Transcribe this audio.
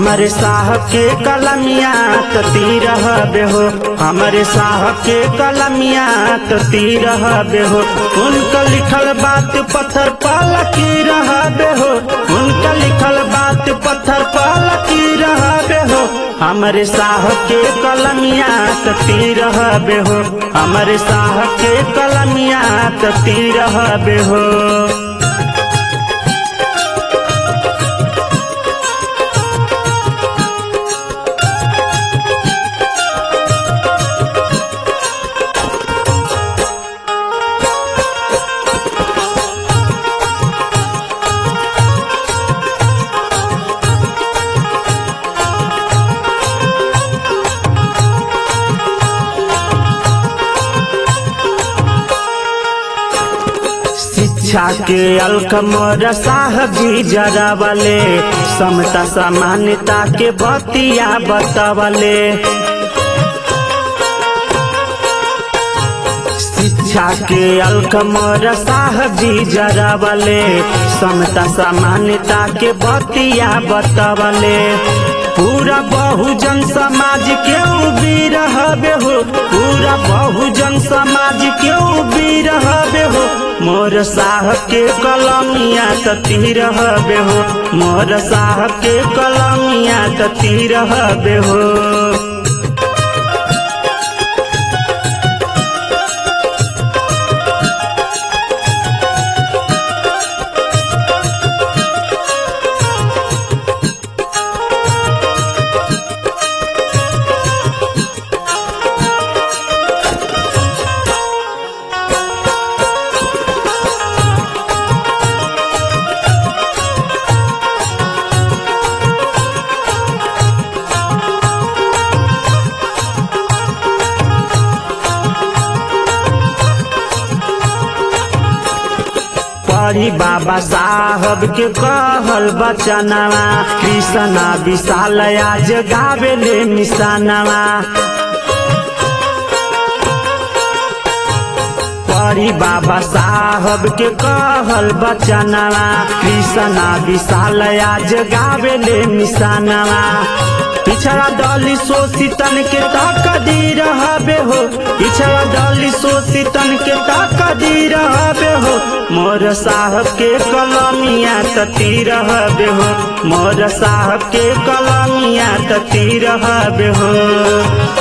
हमारे साहब के कलमिया तो तीर हबे हो, हमारे साहब के कलमिया तो तीर हबे हो। उनका लिखल बात पत्थर पर लकीर हबे हो, उनका लिखल बात पत्थर पर लकीर हबे हो। हमारे साहब के कलमिया तो तीर हबे हो, हमारे साहब के कलमिया तो तीर हबे हो। शिक्षा के अलख मोर साहब जी जरावले, समता समानता के बतिया बतावले। शिक्षा के अलख मोर साहब जी जरावले, समता समानता के बतिया बतावले। पूरा बहुजन समाज क्यों भी रहबे हो, पूरा बहुजन समाज क्यों भी रहबे हो। मोर साहब के कलमिया तो तीर हबे हो, मोर साहब के कलमिया तो तीर हबे हो। पढ़ी बाबा साहब के कहल बचनवा, कृष्णा विशाल आज गावेले मिसानवा। पढ़ी बाबा साहब के कहल बचनवा, कृष्णा विशाल आज गावेले मिसानवा। पिछड़ा दलित शोषितन के तकदीर हबे हो, पिछड़ा दलित शोषितन के तकदीर हबे हो। मोर साहब के कलमिया तो तीर हबे हो, मोर साहब के कलमिया तो तीर हबे हो।